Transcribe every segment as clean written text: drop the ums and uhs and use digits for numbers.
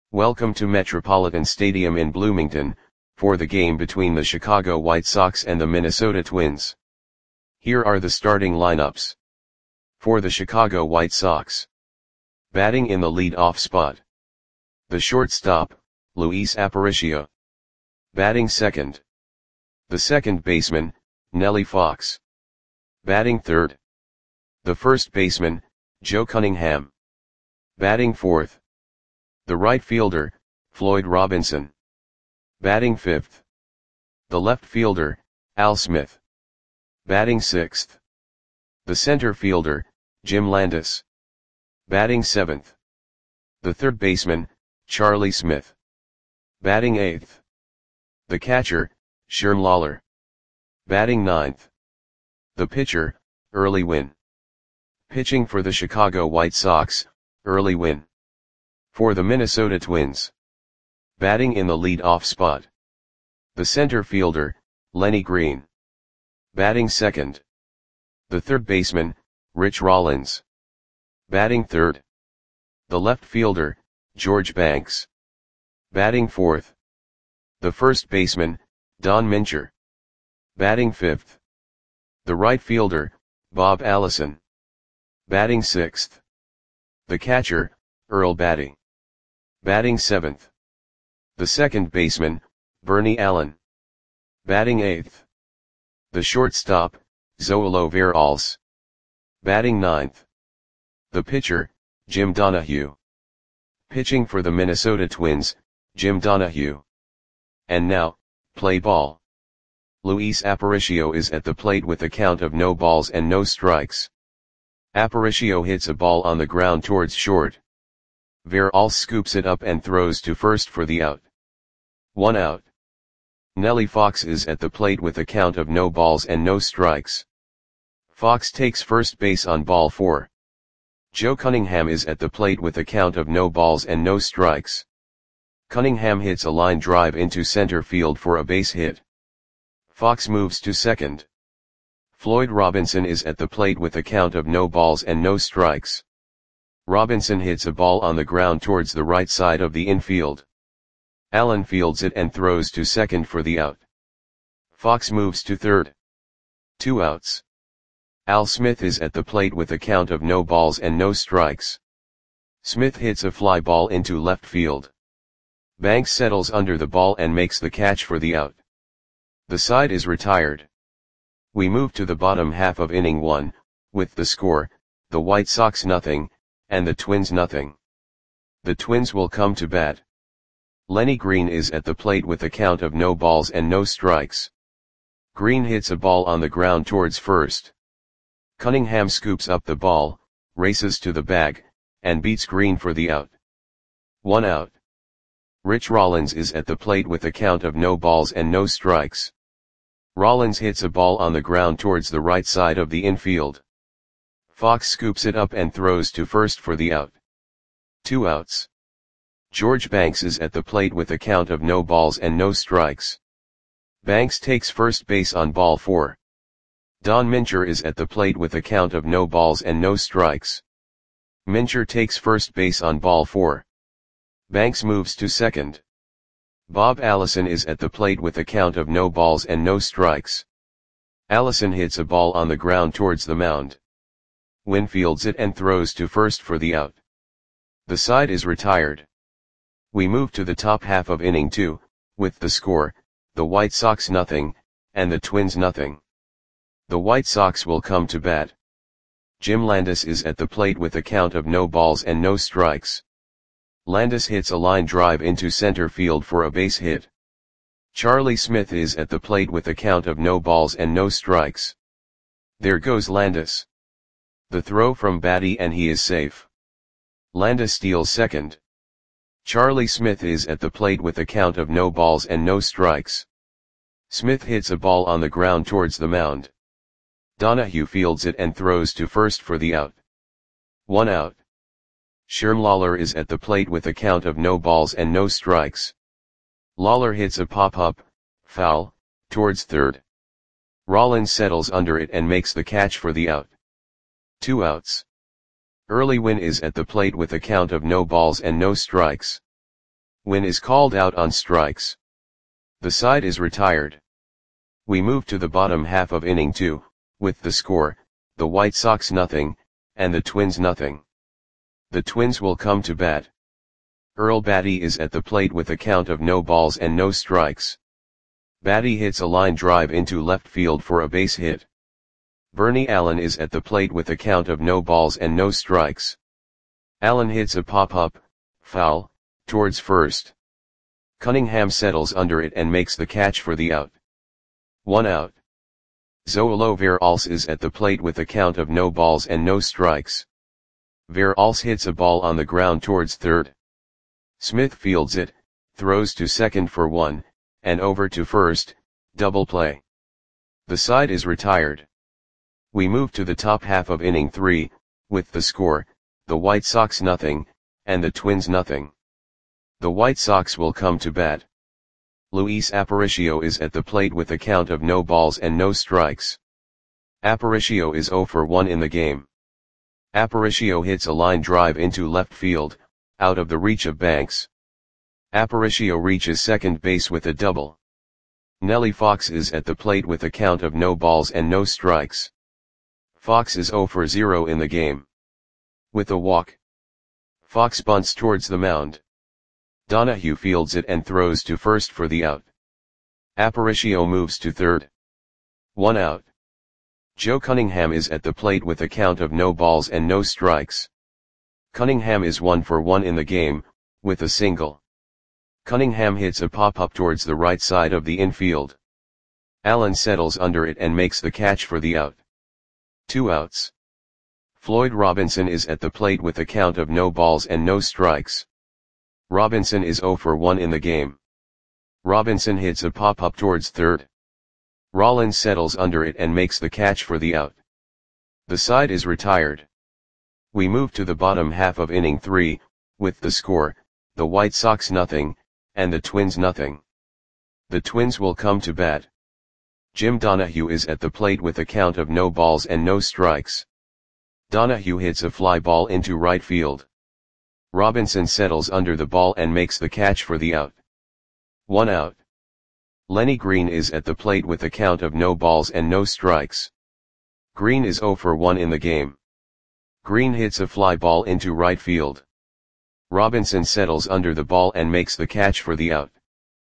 Welcome to Metropolitan Stadium in Bloomington, for the game between the Chicago White Sox and the Minnesota Twins. Here are the starting lineups. For the Chicago White Sox. Batting in the lead-off spot. The shortstop, Luis Aparicio. Batting second. The second baseman, Nellie Fox. Batting third. The first baseman, Joe Cunningham. Batting fourth. The right fielder, Floyd Robinson. Batting fifth. The left fielder, Al Smith. Batting sixth. The center fielder, Jim Landis. Batting seventh. The third baseman, Charlie Smith. Batting eighth. The catcher, Sherm Lawler. Batting ninth. The pitcher, Early Wynn. Pitching for the Chicago White Sox, Early Wynn. For the Minnesota Twins. Batting in the lead-off spot. The center fielder, Lenny Green. Batting second. The third baseman, Rich Rollins. Batting third. The left fielder, George Banks. Batting fourth. The first baseman, Don Mincher. Batting fifth. The right fielder, Bob Allison. Batting sixth. The catcher, Earl Batty. Batting seventh. The second baseman, Bernie Allen. Batting eighth. The shortstop, Zoilo Veralles. Batting ninth. The pitcher, Jim Donahue. Pitching for the Minnesota Twins, Jim Donahue. And now, play ball. Luis Aparicio is at the plate with a count of no balls and no strikes. Aparicio hits a ball on the ground towards short. Veralles scoops it up and throws to first for the out. 1 out. Nellie Fox is at the plate with a count of no balls and no strikes. Fox takes first base on ball 4. Joe Cunningham is at the plate with a count of no balls and no strikes. Cunningham hits a line drive into center field for a base hit. Fox moves to second. Floyd Robinson is at the plate with a count of no balls and no strikes. Robinson hits a ball on the ground towards the right side of the infield. Allen fields it and throws to second for the out. Fox moves to third. 2 outs. Al Smith is at the plate with a count of no balls and no strikes. Smith hits a fly ball into left field. Banks settles under the ball and makes the catch for the out. The side is retired. We move to the bottom half of inning 1, with the score, the White Sox 0, and the Twins 0. The Twins will come to bat. Lenny Green is at the plate with a count of no balls and no strikes. Green hits a ball on the ground towards first. Cunningham scoops up the ball, races to the bag, and beats Green for the out. 1 out. Rich Rollins is at the plate with a count of no balls and no strikes. Rollins hits a ball on the ground towards the right side of the infield. Fox scoops it up and throws to first for the out. 2 outs. George Banks is at the plate with a count of no balls and no strikes. Banks takes first base on ball 4. Don Mincher is at the plate with a count of no balls and no strikes. Mincher takes first base on ball 4. Banks moves to second. Bob Allison is at the plate with a count of no balls and no strikes. Allison hits a ball on the ground towards the mound. Wynn fields it and throws to first for the out. The side is retired. We move to the top half of inning 2, with the score, the White Sox 0, and the Twins 0. The White Sox will come to bat. Jim Landis is at the plate with a count of no balls and no strikes. Landis hits a line drive into center field for a base hit. Charlie Smith is at the plate with a count of no balls and no strikes. There goes Landis. The throw from Batty and he is safe. Landis steals second. Charlie Smith is at the plate with a count of no balls and no strikes. Smith hits a ball on the ground towards the mound. Donahue fields it and throws to first for the out. 1 out. Sherm Lawler is at the plate with a count of no balls and no strikes. Lawler hits a pop-up, foul, towards third. Rollins settles under it and makes the catch for the out. 2 outs. Early Wynn is at the plate with a count of no balls and no strikes. Win is called out on strikes. The side is retired. We move to the bottom half of inning 2, with the score, the White Sox nothing, and the Twins nothing. The Twins will come to bat. Earl Batty is at the plate with a count of no balls and no strikes. Batty hits a line drive into left field for a base hit. Bernie Allen is at the plate with a count of no balls and no strikes. Allen hits a pop-up, foul, towards first. Cunningham settles under it and makes the catch for the out. 1 out. Zoilo Veralles is at the plate with a count of no balls and no strikes. Veralles hits a ball on the ground towards third. Smith fields it, throws to second for 1, and over to first, double play. The side is retired. We move to the top half of inning 3, with the score, the White Sox nothing, and the Twins nothing. The White Sox will come to bat. Luis Aparicio is at the plate with a count of no balls and no strikes. Aparicio is 0 for 1 in the game. Aparicio hits a line drive into left field, out of the reach of Banks. Aparicio reaches second base with a double. Nellie Fox is at the plate with a count of no balls and no strikes. Fox is 0 for 0 in the game. With a walk, Fox bunts towards the mound. Donahue fields it and throws to first for the out. Aparicio moves to third. 1 out. Joe Cunningham is at the plate with a count of no balls and no strikes. Cunningham is 1 for 1 in the game, with a single. Cunningham hits a pop-up towards the right side of the infield. Allen settles under it and makes the catch for the out. 2 outs. Floyd Robinson is at the plate with a count of no balls and no strikes. Robinson is 0 for 1 in the game. Robinson hits a pop-up towards third. Rollins settles under it and makes the catch for the out. The side is retired. We move to the bottom half of inning 3, with the score, the White Sox nothing, and the Twins nothing. The Twins will come to bat. Jim Donahue is at the plate with a count of no balls and no strikes. Donahue hits a fly ball into right field. Robinson settles under the ball and makes the catch for the out. 1 out. Lenny Green is at the plate with a count of no balls and no strikes. Green is 0 for 1 in the game. Green hits a fly ball into right field. Robinson settles under the ball and makes the catch for the out.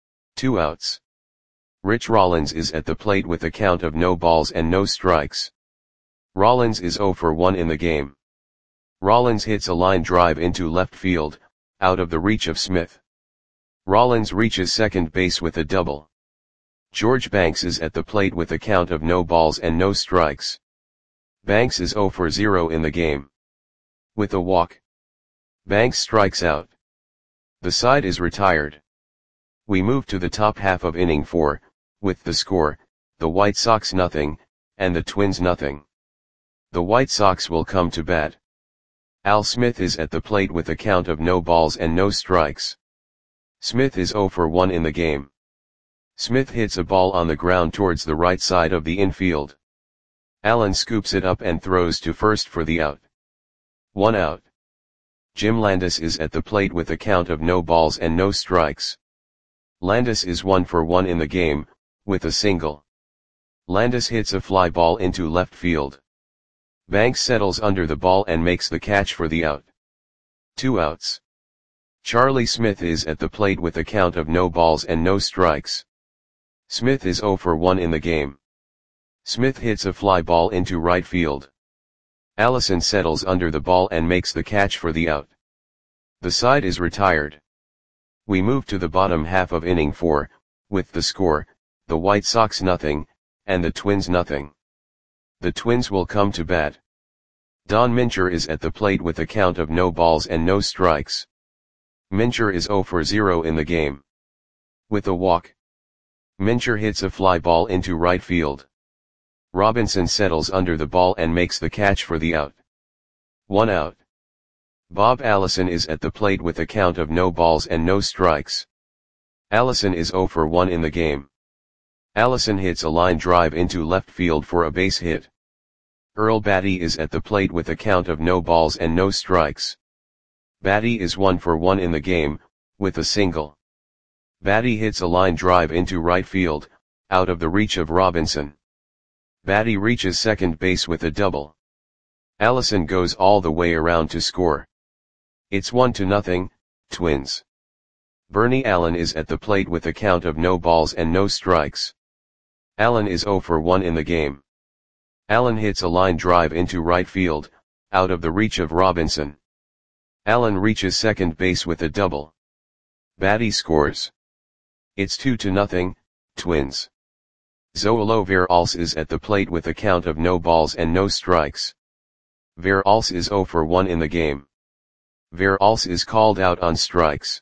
2 outs. Rich Rollins is at the plate with a count of no balls and no strikes. Rollins is 0 for 1 in the game. Rollins hits a line drive into left field, out of the reach of Smith. Rollins reaches second base with a double. George Banks is at the plate with a count of no balls and no strikes. Banks is 0 for 0 in the game. With a walk, Banks strikes out. The side is retired. We move to the top half of inning 4, with the score, the White Sox nothing, and the Twins nothing. The White Sox will come to bat. Al Smith is at the plate with a count of no balls and no strikes. Smith is 0 for 1 in the game. Smith hits a ball on the ground towards the right side of the infield. Allen scoops it up and throws to first for the out. 1 out. Jim Landis is at the plate with a count of no balls and no strikes. Landis is 1 for 1 in the game, with a single. Landis hits a fly ball into left field. Banks settles under the ball and makes the catch for the out. 2 outs. Charlie Smith is at the plate with a count of no balls and no strikes. Smith is 0 for 1 in the game. Smith hits a fly ball into right field. Allison settles under the ball and makes the catch for the out. The side is retired. We move to the bottom half of inning 4, with the score, the White Sox nothing, and the Twins nothing. The Twins will come to bat. Don Mincher is at the plate with a count of no balls and no strikes. Mincher is 0 for 0 in the game. With a walk, Mincher hits a fly ball into right field. Robinson settles under the ball and makes the catch for the out. 1 out. Bob Allison is at the plate with a count of no balls and no strikes. Allison is 0 for 1 in the game. Allison hits a line drive into left field for a base hit. Earl Batty is at the plate with a count of no balls and no strikes. Batty is 1 for 1 in the game, with a single. Batty hits a line drive into right field, out of the reach of Robinson. Batty reaches second base with a double. Allison goes all the way around to score. It's 1-0, Twins. Bernie Allen is at the plate with a count of no balls and no strikes. Allen is 0 for 1 in the game. Allen hits a line drive into right field, out of the reach of Robinson. Allen reaches second base with a double. Batty scores. It's 2-0, Twins. Zoilo Veralce is at the plate with a count of no balls and no strikes. Veralce is 0 for 1 in the game. Veralce is called out on strikes.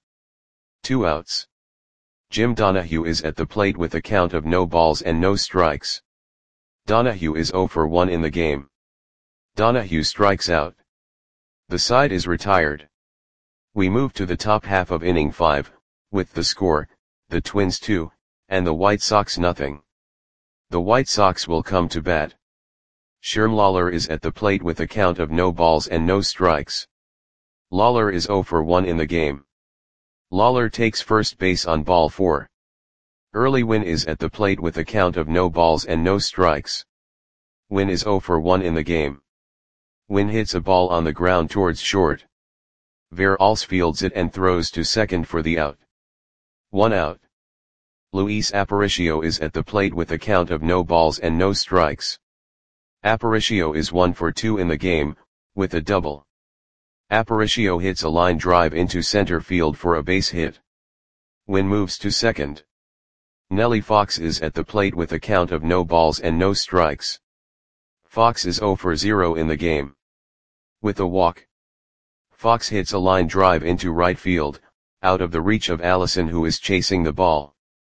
2 outs. Jim Donahue is at the plate with a count of no balls and no strikes. Donahue is 0 for 1 in the game. Donahue strikes out. The side is retired. We move to the top half of inning 5, with the score, the Twins 2, and the White Sox 0. The White Sox will come to bat. Sherm Lawler is at the plate with a count of no balls and no strikes. Lawler is 0 for 1 in the game. Lawler takes first base on ball 4. Early Wynn is at the plate with a count of no balls and no strikes. Wynn is 0 for 1 in the game. Wynn hits a ball on the ground towards short. Veralce fields it and throws to second for the out. 1 out. Luis Aparicio is at the plate with a count of no balls and no strikes. Aparicio is 1 for 2 in the game, with a double. Aparicio hits a line drive into center field for a base hit. Wynn moves to second. Nellie Fox is at the plate with a count of no balls and no strikes. Fox is 0 for 0 in the game. With a walk. Fox hits a line drive into right field, out of the reach of Allison, who is chasing the ball.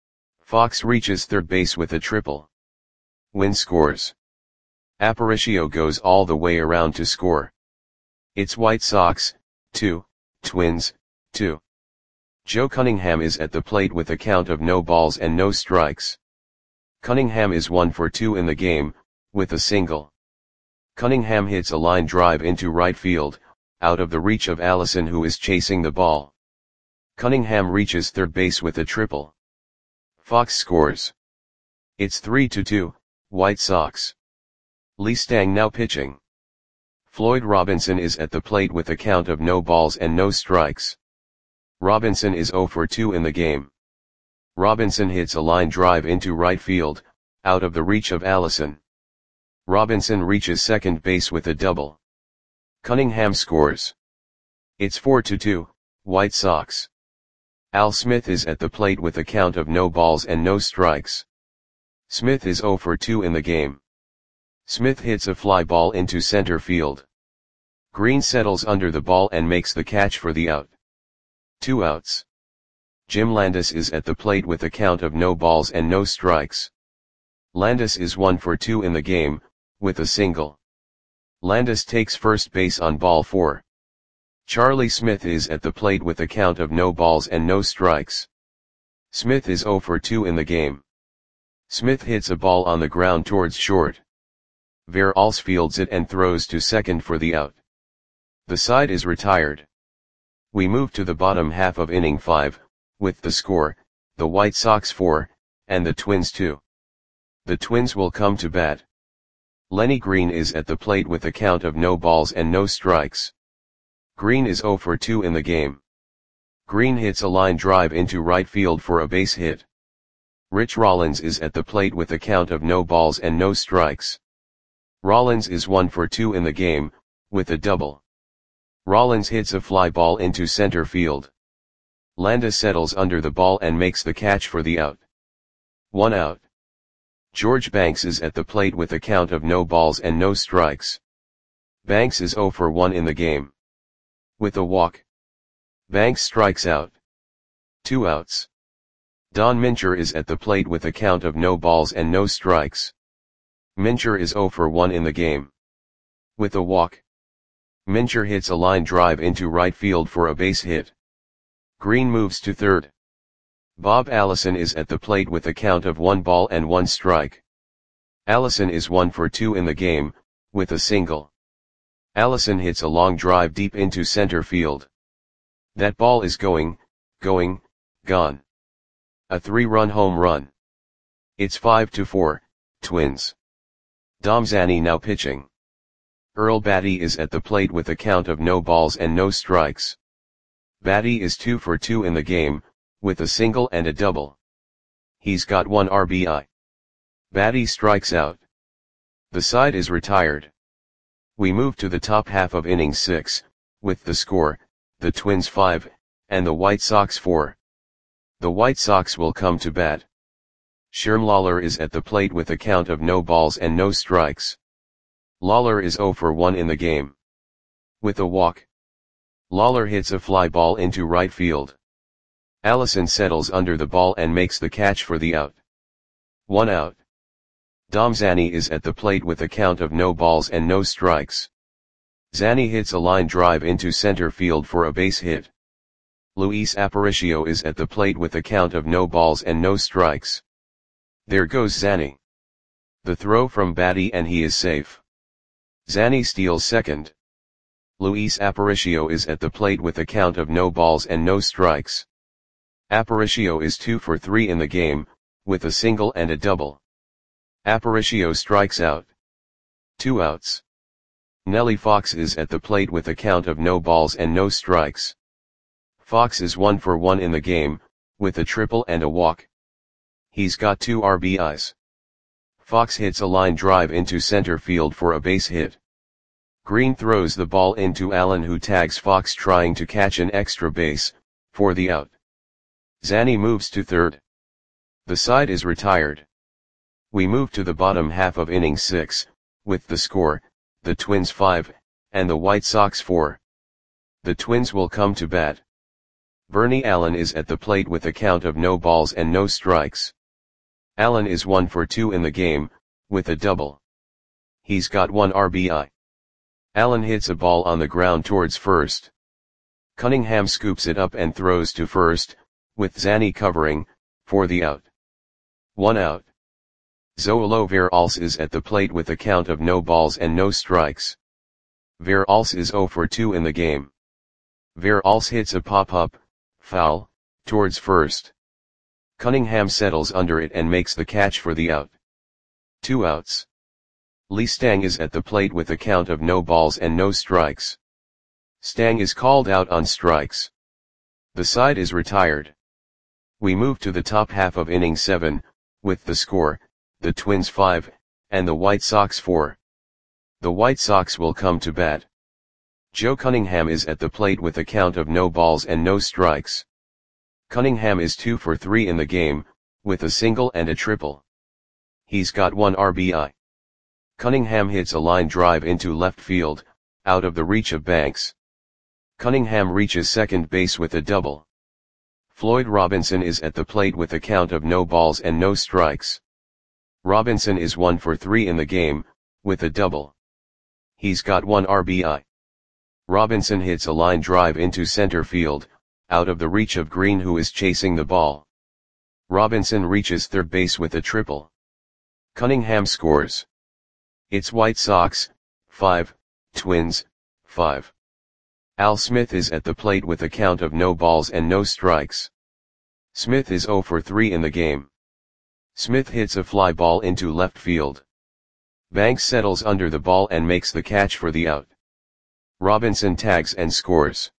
Fox reaches third base with a triple. Wynn scores. Aparicio goes all the way around to score. It's White Sox 2, Twins 2. Joe Cunningham is at the plate with a count of no balls and no strikes. Cunningham is 1 for 2 in the game, with a single. Cunningham hits a line drive into right field, out of the reach of Allison, who is chasing the ball. Cunningham reaches third base with a triple. Fox scores. It's 3-2, White Sox. Lee Stang now pitching. Floyd Robinson is at the plate with a count of no balls and no strikes. Robinson is 0 for 2 in the game. Robinson hits a line drive into right field, out of the reach of Allison. Robinson reaches second base with a double. Cunningham scores. It's 4-2, White Sox. Al Smith is at the plate with a count of no balls and no strikes. Smith is 0 for 2 in the game. Smith hits a fly ball into center field. Green settles under the ball and makes the catch for the out. 2 outs. Jim Landis is at the plate with a count of no balls and no strikes. Landis is 1 for 2 in the game, with a single. Landis takes first base on ball 4. Charlie Smith is at the plate with a count of no balls and no strikes. Smith is 0 for 2 in the game. Smith hits a ball on the ground towards short. Veralce fields it and throws to second for the out. The side is retired. We move to the bottom half of inning 5, with the score, the White Sox 4, and the Twins 2. The Twins will come to bat. Lenny Green is at the plate with a count of no balls and no strikes. Green is 0 for 2 in the game. Green hits a line drive into right field for a base hit. Rich Rollins is at the plate with a count of no balls and no strikes. Rollins is 1 for 2 in the game, with a double. Rollins hits a fly ball into center field. Landis settles under the ball and makes the catch for the out. 1 out. George Banks is at the plate with a count of no balls and no strikes. Banks is 0 for 1 in the game. With a walk. Banks strikes out. 2 outs. Don Mincher is at the plate with a count of no balls and no strikes. Mincher is 0 for 1 in the game. With a walk. Mincher hits a line drive into right field for a base hit. Green moves to third. Bob Allison is at the plate with a count of 1 ball and 1 strike. Allison is 1 for 2 in the game, with a single. Allison hits a long drive deep into center field. That ball is gone. A 3-run home run. It's 5-4, Twins. Dom Zanny now pitching. Earl Battey is at the plate with a count of no balls and no strikes. Battey is 2 for 2 in the game, with a single and a double. He's got 1 RBI. Battey strikes out. The side is retired. We move to the top half of inning 6, with the score, the Twins 5, and the White Sox 4. The White Sox will come to bat. Sherm Lawler is at the plate with a count of no balls and no strikes. Lawler is 0 for 1 in the game. With a walk. Lawler hits a fly ball into right field. Allison settles under the ball and makes the catch for the out. 1 out. Dom Zanny is at the plate with a count of no balls and no strikes. Zanny hits a line drive into center field for a base hit. Luis Aparicio is at the plate with a count of no balls and no strikes. There goes Zanny. The throw from Battey and he is safe. Zanny steals second. Luis Aparicio is at the plate with a count of no balls and no strikes. Aparicio is 2 for 3 in the game, with a single and a double. Aparicio strikes out. 2 outs. Nellie Fox is at the plate with a count of no balls and no strikes. Fox is 1 for 1 in the game, with a triple and a walk. He's got 2 RBIs. Fox hits a line drive into center field for a base hit. Green throws the ball into Allen, who tags Fox trying to catch an extra base, for the out. Zanny moves to third. The side is retired. We move to the bottom half of inning 6, with the score, the Twins 5, and the White Sox 4. The Twins will come to bat. Bernie Allen is at the plate with a count of no balls and no strikes. Allen is 1 for 2 in the game, with a double. He's got 1 RBI. Allen hits a ball on the ground towards first. Cunningham scoops it up and throws to first, with Zanny covering, for the out. 1 out. Zoilo Veralce is at the plate with a count of no balls and no strikes. Veralce is 0 for 2 in the game. Veralce hits a pop-up, foul, towards first. Cunningham settles under it and makes the catch for the out. 2 outs. Lee Stang is at the plate with a count of no balls and no strikes. Stang is called out on strikes. The side is retired. We move to the top half of inning 7, with the score, the Twins 5, and the White Sox 4. The White Sox will come to bat. Joe Cunningham is at the plate with a count of no balls and no strikes. Cunningham is 2 for 3 in the game, with a single and a triple. He's got 1 RBI. Cunningham hits a line drive into left field, out of the reach of Banks. Cunningham reaches second base with a double. Floyd Robinson is at the plate with a count of no balls and no strikes. Robinson is 1 for 3 in the game, with a double. He's got 1 RBI. Robinson hits a line drive into center field, out of the reach of Green, who is chasing the ball. Robinson reaches third base with a triple. Cunningham scores. It's White Sox 5, Twins 5. Al Smith is at the plate with a count of no balls and no strikes. Smith is 0 for 3 in the game. Smith hits a fly ball into left field. Banks settles under the ball and makes the catch for the out. Robinson tags and scores.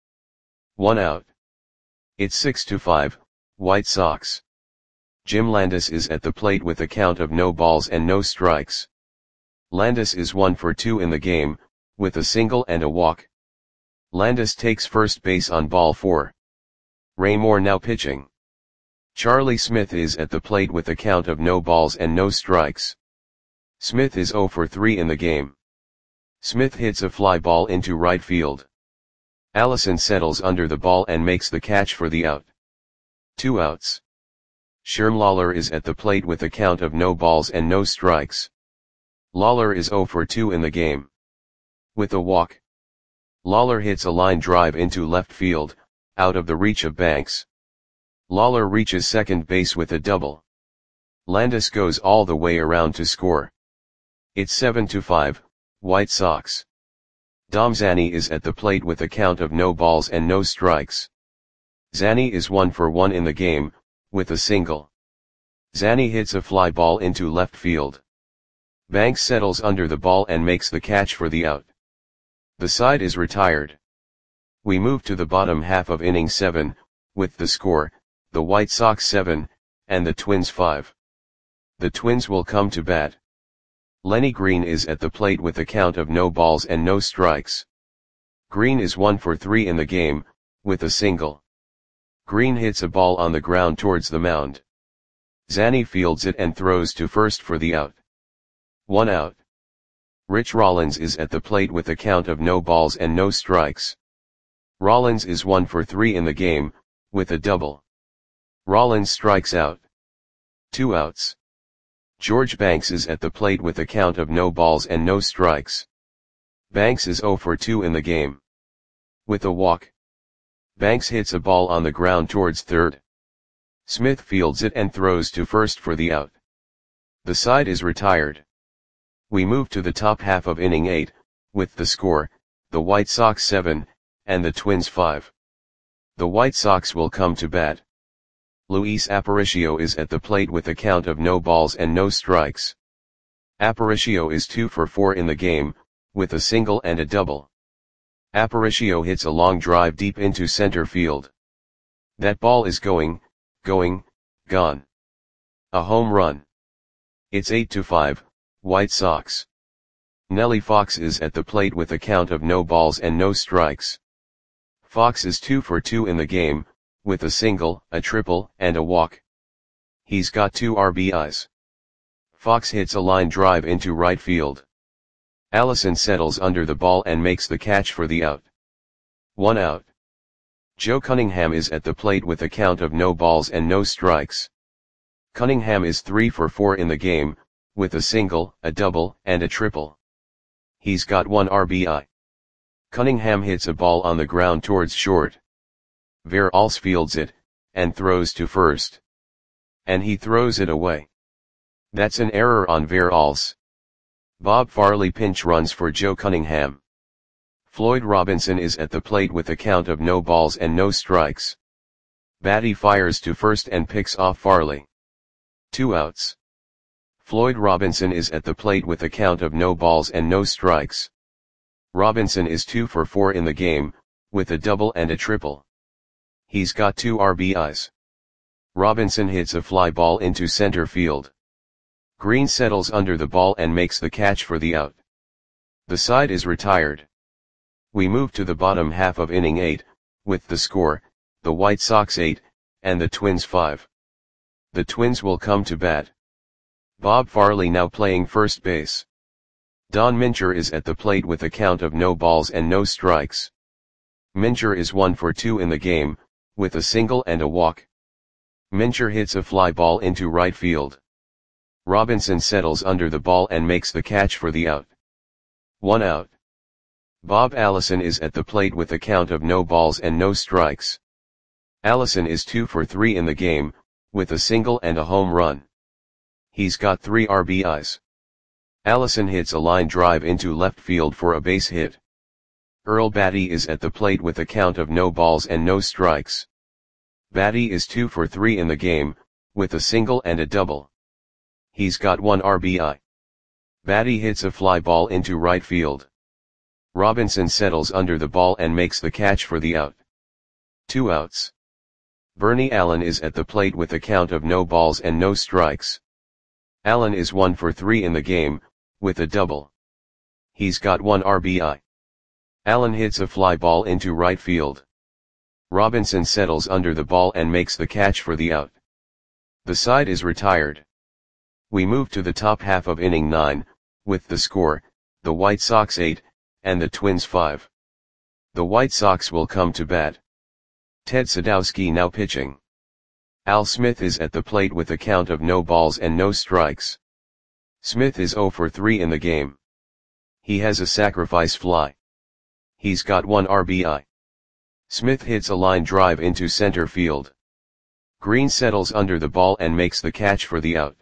1 out. It's 6-5, White Sox. Jim Landis is at the plate with a count of no balls and no strikes. Landis is 1 for 2 in the game, with a single and a walk. Landis takes first base on ball 4. Ray Moore now pitching. Charlie Smith is at the plate with a count of no balls and no strikes. Smith is 0 for 3 in the game. Smith hits a fly ball into right field. Allison settles under the ball and makes the catch for the out. 2 outs. Sherm Lawler is at the plate with a count of no balls and no strikes. Lawler is 0 for 2 in the game. With a walk. Lawler hits a line drive into left field, out of the reach of Banks. Lawler reaches second base with a double. Landis goes all the way around to score. It's 7-5, White Sox. Dom Zanny is at the plate with a count of no balls and no strikes. Zanny is 1 for 1 in the game, with a single. Zanny hits a fly ball into left field. Banks settles under the ball and makes the catch for the out. The side is retired. We move to the bottom half of inning 7, with the score, the White Sox 7, and the Twins 5. The Twins will come to bat. Lenny Green is at the plate with a count of no balls and no strikes. Green is 1 for 3 in the game, with a single. Green hits a ball on the ground towards the mound. Zanny fields it and throws to first for the out. 1 out. Rich Rollins is at the plate with a count of no balls and no strikes. Rollins is 1 for 3 in the game, with a double. Rollins strikes out. 2 outs. George Banks is at the plate with a count of no balls and no strikes. Banks is 0 for 2 in the game. With a walk. Banks hits a ball on the ground towards third. Smith fields it and throws to first for the out. The side is retired. We move to the top half of inning 8, with the score, the White Sox 7, and the Twins 5. The White Sox will come to bat. Luis Aparicio is at the plate with a count of no balls and no strikes. Aparicio is 2 for 4 in the game, with a single and a double. Aparicio hits a long drive deep into center field. That ball is gone. A home run. It's 8-5, White Sox. Nellie Fox is at the plate with a count of no balls and no strikes. Fox is 2 for 2 in the game, with a single, a triple, and a walk. He's got 2 RBIs. Fox hits a line drive into right field. Allison settles under the ball and makes the catch for the out. 1 out. Joe Cunningham is at the plate with a count of no balls and no strikes. Cunningham is 3 for 4 in the game, with a single, a double, and a triple. He's got 1 RBI. Cunningham hits a ball on the ground towards short. Veralls fields it, and throws to first. And he throws it away. That's an error on Veralls. Bob Farley pinch runs for Joe Cunningham. Floyd Robinson is at the plate with a count of no balls and no strikes. Batty fires to first and picks off Farley. 2 outs. Floyd Robinson is at the plate with a count of no balls and no strikes. Robinson is 2 for 4 in the game, with a double and a triple. He's got 2 RBIs. Robinson hits a fly ball into center field. Green settles under the ball and makes the catch for the out. The side is retired. We move to the bottom half of inning 8, with the score, the White Sox 8, and the Twins 5. The Twins will come to bat. Bob Farley now playing first base. Don Mincher is at the plate with a count of no balls and no strikes. Mincher is 1 for 2 in the game, with a single and a walk. Mincher hits a fly ball into right field. Robinson settles under the ball and makes the catch for the out. 1 out. Bob Allison is at the plate with a count of no balls and no strikes. Allison is 2 for 3 in the game, with a single and a home run. He's got 3 RBIs. Allison hits a line drive into left field for a base hit. Earl Batty is at the plate with a count of no balls and no strikes. Batty is 2 for 3 in the game, with a single and a double. He's got 1 RBI. Batty hits a fly ball into right field. Robinson settles under the ball and makes the catch for the out. 2 outs. Bernie Allen is at the plate with a count of no balls and no strikes. Allen is 1 for 3 in the game, with a double. He's got 1 RBI. Allen hits a fly ball into right field. Robinson settles under the ball and makes the catch for the out. The side is retired. We move to the top half of inning 9, with the score, the White Sox 8, and the Twins 5. The White Sox will come to bat. Ted Sadowski now pitching. Al Smith is at the plate with a count of no balls and no strikes. Smith is 0 for 3 in the game. He has a sacrifice fly. He's got 1 RBI. Smith hits a line drive into center field. Green settles under the ball and makes the catch for the out.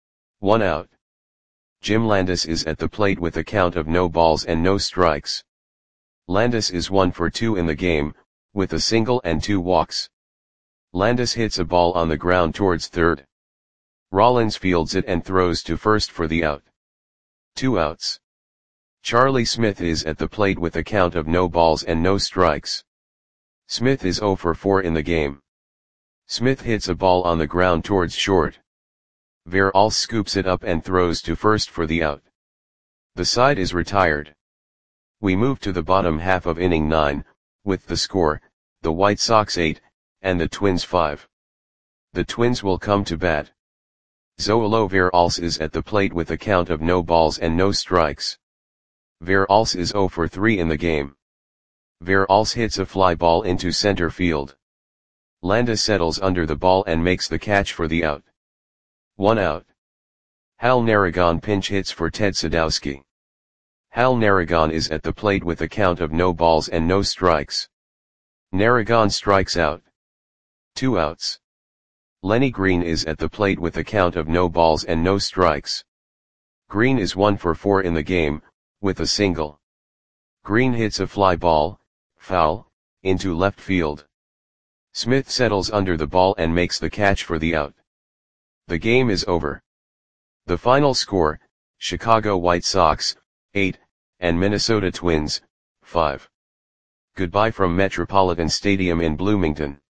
1 out. Jim Landis is at the plate with a count of no balls and no strikes. Landis is 1 for 2 in the game, with a single and 2 walks. Landis hits a ball on the ground towards third. Rollins fields it and throws to first for the out. 2 outs. Charlie Smith is at the plate with a count of no balls and no strikes. Smith is 0 for 4 in the game. Smith hits a ball on the ground towards short. Veralls scoops it up and throws to first for the out. The side is retired. We move to the bottom half of inning 9, with the score, the White Sox 8, and the Twins 5. The Twins will come to bat. Zoilo Veralls is at the plate with a count of no balls and no strikes. Veralls is 0 for 3 in the game. Veralls hits a fly ball into center field. Landis settles under the ball and makes the catch for the out. 1 out. Hal Narragon pinch hits for Ted Sadowski. Hal Narragon is at the plate with a count of no balls and no strikes. Narragon strikes out. 2 outs. Lenny Green is at the plate with a count of no balls and no strikes. Green is 1 for 4 in the game, with a single. Green hits a fly ball, foul, into left field. Smith settles under the ball and makes the catch for the out. The game is over. The final score, Chicago White Sox, 8, and Minnesota Twins, 5. Goodbye from Metropolitan Stadium in Bloomington.